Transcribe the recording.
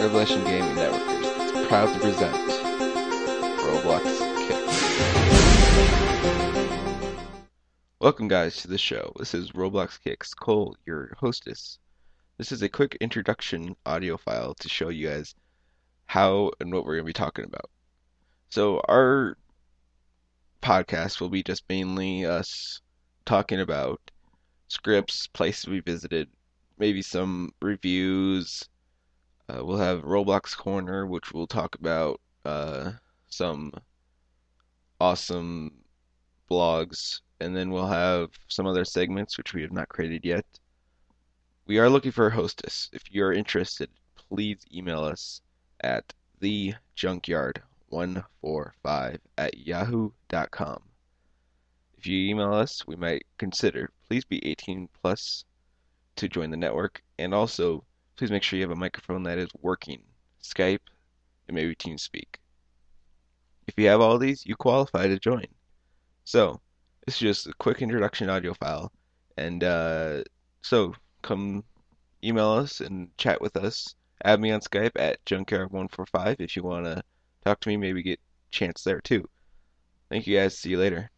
Revelation Gaming Networkers is proud to present Roblox Kicks. Welcome, guys, to the show. This is Roblox Kicks, Cole, your hostess. This is a quick introduction audio file to show you guys how and what we're going to be talking about. So, our podcast will be just mainly us talking about scripts, places we visited, maybe some reviews. We'll have Roblox Corner, which we'll talk about some awesome blogs, and then we'll have some other segments which we have not created yet. We are looking for a hostess. If you're interested, please email us at thejunkyard145@yahoo.com. If you email us, we might consider. Please be 18 plus to join the network, and also please make sure you have a microphone that is working, Skype, and maybe TeamSpeak. If you have all these, you qualify to join. So, this is just a quick introduction audio file, and so come email us and chat with us. Add me on Skype at junkyard145 if you want to talk to me, maybe get a chance there too. Thank you guys. See you later.